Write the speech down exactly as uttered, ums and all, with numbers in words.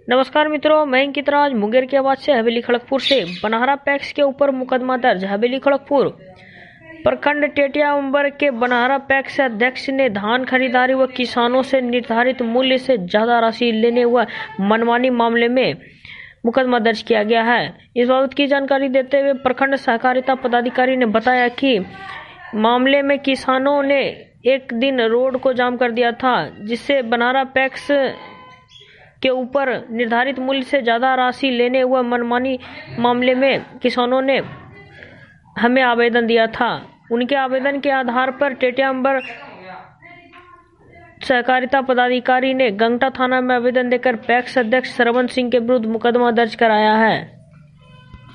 नमस्कार मित्रों, मैं अंकित राज मुंगेर की आवाज से हवेली खड़गपुर से। बनहरा पैक्स के ऊपर मुकदमा दर्ज। हवेली खड़गपुर प्रखंड टेटिया अंबर के बनहरा पैक्स अध्यक्ष ने धान खरीदारी व किसानों से निर्धारित मूल्य से ज्यादा राशि लेने व मनमानी मामले में मुकदमा दर्ज किया गया है। इस बाबत की जानकारी देते हुए प्रखंड सहकारिता पदाधिकारी ने बताया कि मामले में किसानों ने एक दिन रोड को जाम कर दिया था, जिससे बनहरा पैक्स के ऊपर निर्धारित मूल्य से ज्यादा राशि लेने व मनमानी मामले में किसानों ने हमें आवेदन दिया था। उनके आवेदन के आधार पर टेटिया अंबर सहकारिता पदाधिकारी ने गंगटा थाना में आवेदन देकर पैक्स अध्यक्ष श्रवण सिंह के विरुद्ध मुकदमा दर्ज कराया है।